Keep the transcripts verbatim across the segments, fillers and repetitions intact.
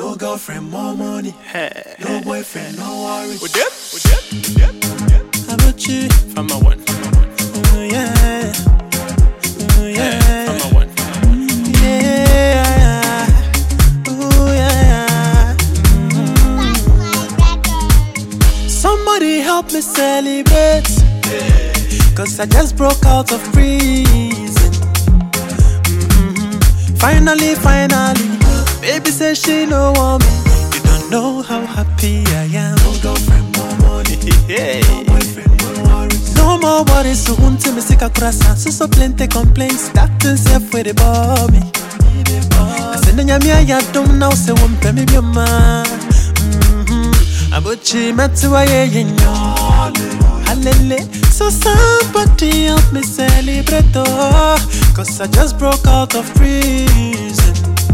No girlfriend, more money. Hey. No boyfriend, no worries. With them? With them? With them? With them? How about you? From my one. From my one. Oh yeah. Oh yeah. Hey, from my one. Yeah. Oh yeah. Mm. Somebody help me celebrate. Cause I just broke out of prison. Mm-hmm. Finally, finally. Baby says she no want me. You don't know how happy I am. No girlfriend, more money. Hey. No boyfriend, no worries. No more worries. So until me sick a croissant. So so plenty complaints. That is safe where they bore me. I said, Nanya me I don't know. Say one pay me be man. Mm-hmm. Abuchi matuwa ye yenyo. Alele. So somebody help me celebrate oh. Cause I just broke out of prison.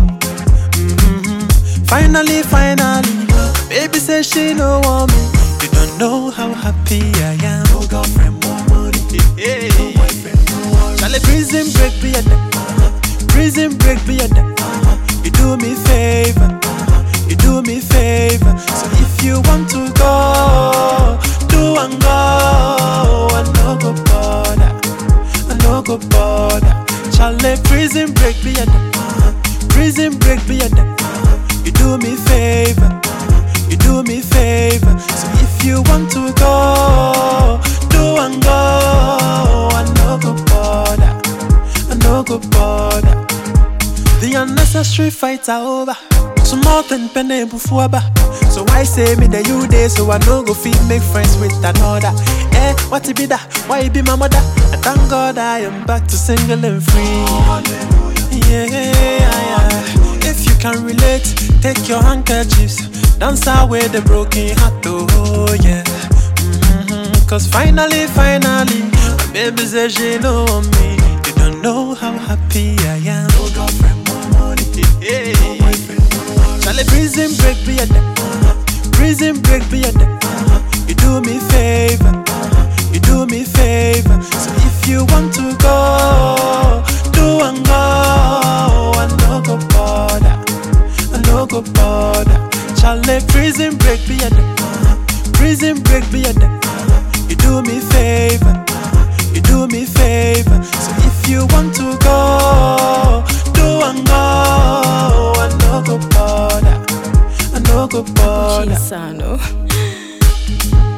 Finally, finally, baby says she no want me. You don't know how happy I am. No girlfriend, more money. Yeah. No boyfriend, no worries. Charlie, prison break be a day. Prison break be a day. You do me favor. You do me favor. So if you want to go, do and go. I no go bother. I no go bother. Charlie, prison break be a day. Prison break be a day. You do me favor, you do me favor. So if you want to go, do and go. I no go bother, I no go bother. The unnecessary fights are over. So more than penny before. So why say me that you there? So I no go feel make friends with another. Eh, what it be that? Why it be my mother? I thank God I am back to single and free. Yeah, yeah. If you can relate, take your handkerchiefs, dance away the broken heart, oh yeah. Mm-hmm. Cause finally, finally, my baby says she know me. You don't know how happy I am. No girlfriend, more money. Yeah. No boyfriend, no worries. Charlie, prison break be a day. Prison break be a day. You do me favor. You do me favor. So if you want to go, do and go. I no go bother. I no go bother. Charlie, prison break be a day. Prison break be a day. You do me favor. You do me favor. So if you want to go, do and go. I no go bother. I no go bother. Chisano.